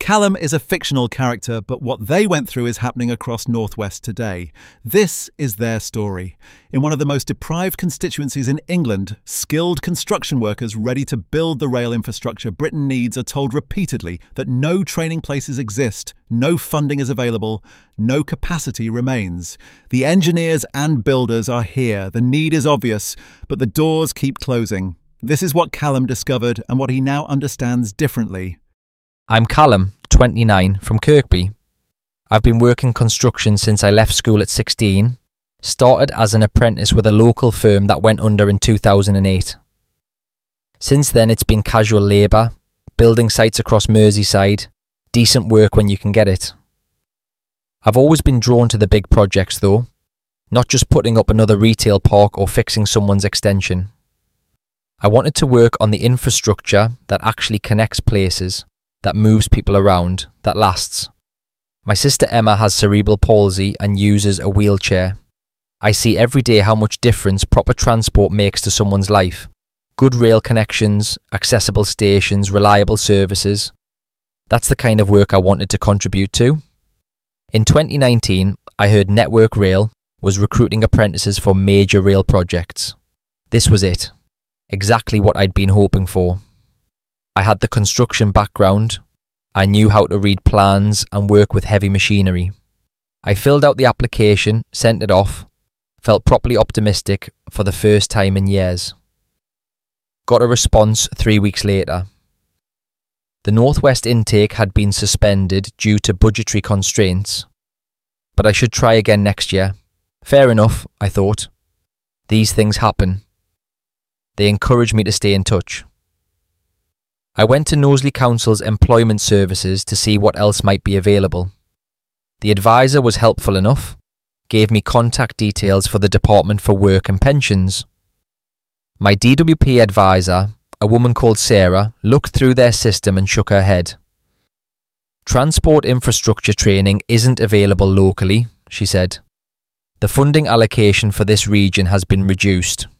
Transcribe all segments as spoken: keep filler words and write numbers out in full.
Callum is a fictional character, but what they went through is happening across Northwest today. This is their story. In one of the most deprived constituencies in England, skilled construction workers ready to build the rail infrastructure Britain needs are told repeatedly that no training places exist, no funding is available, no capacity remains. The engineers and builders are here, the need is obvious, but the doors keep closing. This is what Callum discovered and what he now understands differently. I'm Callum, twenty-nine, from Kirkby. I've been working construction since I left school at sixteen, started as an apprentice with a local firm that went under in two thousand eight. Since then it's been casual labour, building sites across Merseyside, decent work when you can get it. I've always been drawn to the big projects though, not just putting up another retail park or fixing someone's extension. I wanted to work on the infrastructure that actually connects places, that moves people around, that lasts. My sister Emma has cerebral palsy and uses a wheelchair. I see every day how much difference proper transport makes to someone's life. Good rail connections, accessible stations, reliable services. That's the kind of work I wanted to contribute to. In twenty nineteen, I heard Network Rail was recruiting apprentices for major rail projects. This was it. Exactly what I'd been hoping for. I had the construction background. I knew how to read plans and work with heavy machinery. I filled out the application, sent it off, felt properly optimistic for the first time in years. Got a response three weeks later. The Northwest intake had been suspended due to budgetary constraints, but I should try again next year. Fair enough, I thought. These things happen. They encouraged me to stay in touch. I went to Knowsley Council's employment services to see what else might be available. The advisor was helpful enough, gave me contact details for the Department for Work and Pensions. My D W P advisor, a woman called Sarah, looked through their system and shook her head. Transport infrastructure training isn't available locally, she said. The funding allocation for this region has been reduced.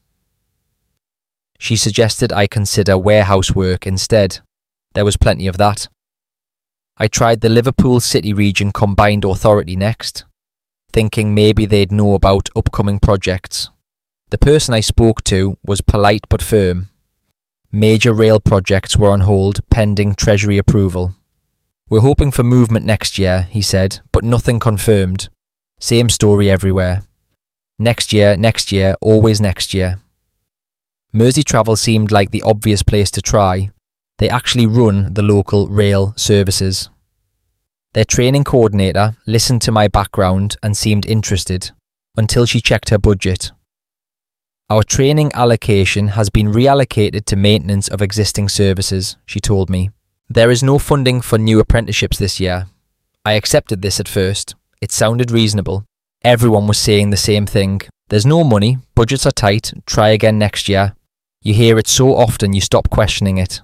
She suggested I consider warehouse work instead. There was plenty of that. I tried the Liverpool City Region Combined Authority next, thinking maybe they'd know about upcoming projects. The person I spoke to was polite but firm. Major rail projects were on hold pending Treasury approval. We're hoping for movement next year, he said, but nothing confirmed. Same story everywhere. Next year, next year, always next year. Merseytravel seemed like the obvious place to try. They actually run the local rail services. Their training coordinator listened to my background and seemed interested, until she checked her budget. Our training allocation has been reallocated to maintenance of existing services, she told me. There is no funding for new apprenticeships this year. I accepted this at first. It sounded reasonable. Everyone was saying the same thing. There's no money, budgets are tight, try again next year. You hear it so often you stop questioning it.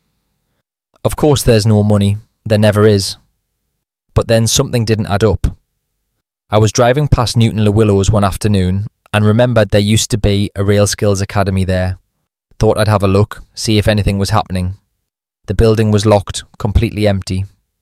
Of course there's no money, there never is. But then something didn't add up. I was driving past Newton Le Willows one afternoon and remembered there used to be a Rail Skills Academy there. Thought I'd have a look, see if anything was happening. The building was locked, completely empty.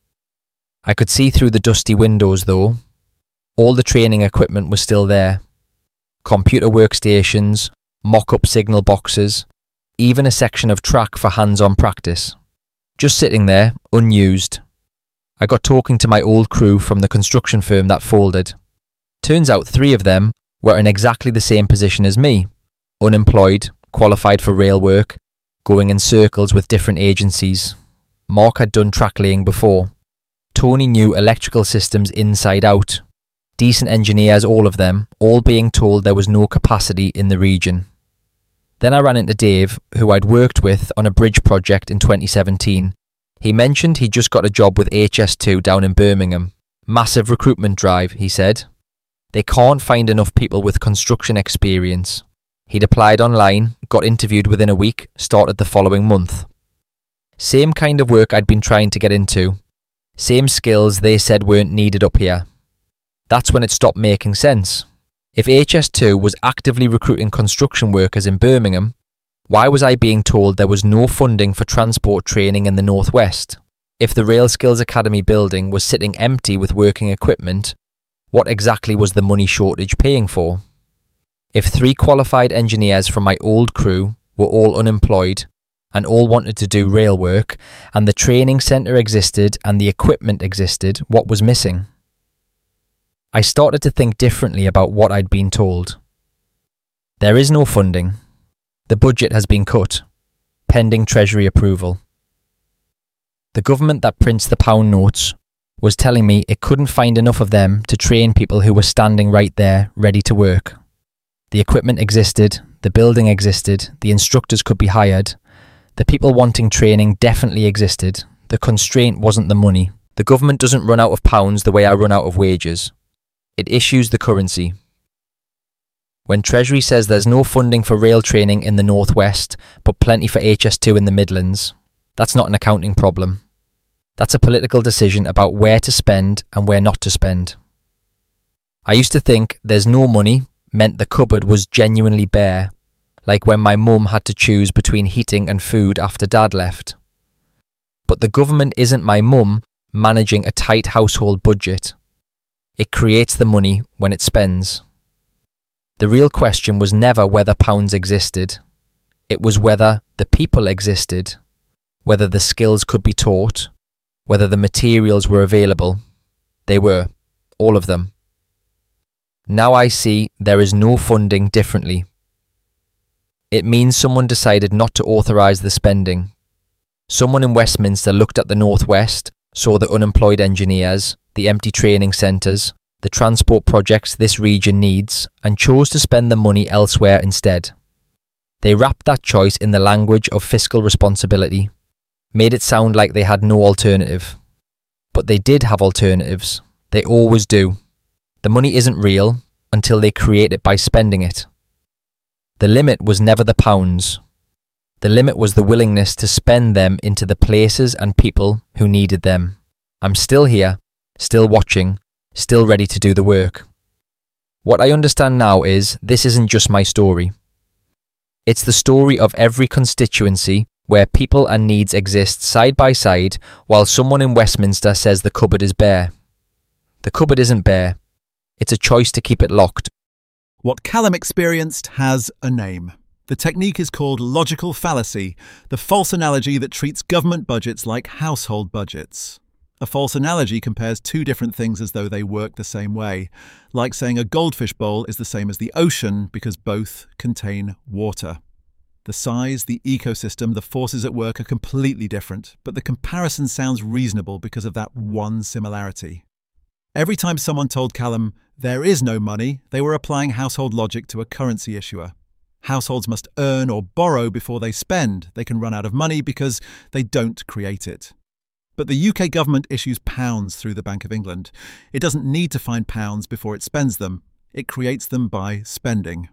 I could see through the dusty windows though. All the training equipment was still there. Computer workstations, mock-up signal boxes, even a section of track for hands-on practice. Just sitting there, unused. I got talking to my old crew from the construction firm that folded. Turns out three of them were in exactly the same position as me. Unemployed, qualified for rail work, going in circles with different agencies. Mark had done track laying before. Tony knew electrical systems inside out. Decent engineers, all of them, all being told there was no capacity in the region. Then I ran into Dave, who I'd worked with on a bridge project in twenty seventeen. He mentioned he'd just got a job with H S two down in Birmingham. Massive recruitment drive, he said. They can't find enough people with construction experience. He'd applied online, got interviewed within a week, started the following month. Same kind of work I'd been trying to get into. Same skills they said weren't needed up here. That's when it stopped making sense. If H S two was actively recruiting construction workers in Birmingham, why was I being told there was no funding for transport training in the Northwest? If the Rail Skills Academy building was sitting empty with working equipment, what exactly was the money shortage paying for? If three qualified engineers from my old crew were all unemployed and all wanted to do rail work, and the training centre existed and the equipment existed, what was missing? I started to think differently about what I'd been told. There is no funding. The budget has been cut, pending Treasury approval. The government that prints the pound notes was telling me it couldn't find enough of them to train people who were standing right there, ready to work. The equipment existed, the building existed, the instructors could be hired. The people wanting training definitely existed. The constraint wasn't the money. The government doesn't run out of pounds the way I run out of wages. It issues the currency. When Treasury says there's no funding for rail training in the North West, but plenty for H S two in the Midlands, that's not an accounting problem. That's a political decision about where to spend and where not to spend. I used to think there's no money meant the cupboard was genuinely bare, like when my mum had to choose between heating and food after Dad left. But the government isn't my mum managing a tight household budget. It creates the money when it spends. The real question was never whether pounds existed. It was whether the people existed, whether the skills could be taught, whether the materials were available. They were, all of them. Now I see there is no funding differently. It means someone decided not to authorise the spending. Someone in Westminster looked at the North West, saw the unemployed engineers, the empty training centres, the transport projects this region needs, and chose to spend the money elsewhere instead. They wrapped that choice in the language of fiscal responsibility, made it sound like they had no alternative. But they did have alternatives. They always do. The money isn't real until they create it by spending it. The limit was never the pounds. The limit was the willingness to spend them into the places and people who needed them. I'm still here, still watching, still ready to do the work. What I understand now is this isn't just my story. It's the story of every constituency where people and needs exist side by side while someone in Westminster says the cupboard is bare. The cupboard isn't bare. It's a choice to keep it locked. What Callum experienced has a name. The technique is called logical fallacy, the false analogy that treats government budgets like household budgets. A false analogy compares two different things as though they work the same way, like saying a goldfish bowl is the same as the ocean because both contain water. The size, the ecosystem, the forces at work are completely different, but the comparison sounds reasonable because of that one similarity. Every time someone told Callum there is no money, they were applying household logic to a currency issuer. Households must earn or borrow before they spend. They can run out of money because they don't create it. But the U K government issues pounds through the Bank of England. It doesn't need to find pounds before it spends them. It creates them by spending.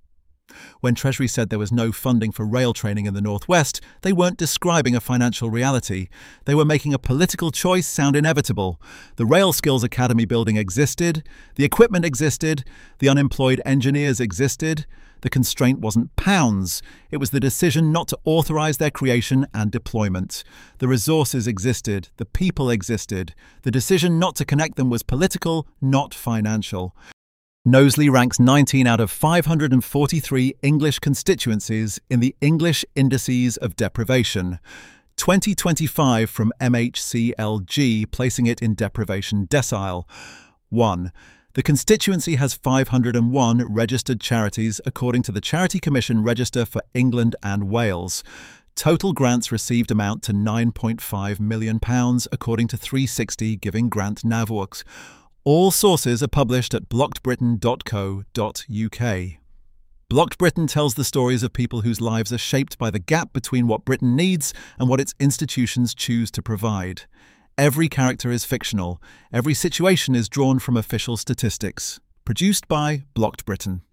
When Treasury said there was no funding for rail training in the North West, they weren't describing a financial reality. They were making a political choice sound inevitable. The Rail Skills Academy building existed, the equipment existed, the unemployed engineers existed. The constraint wasn't pounds. It was the decision not to authorise their creation and deployment. The resources existed, the people existed. The decision not to connect them was political, not financial. Knowsley ranks nineteen out of five hundred forty-three English constituencies in the English Indices of Deprivation. twenty twenty-five from M H C L G, placing it in deprivation decile. one. The constituency has five hundred one registered charities according to the Charity Commission Register for England and Wales. Total grants received amount to nine point five million pounds according to three sixty Giving Grant Navworks. All sources are published at blocked britain dot co dot U K. Blocked Britain tells the stories of people whose lives are shaped by the gap between what Britain needs and what its institutions choose to provide. Every character is fictional. Every situation is drawn from official statistics. Produced by Blocked Britain.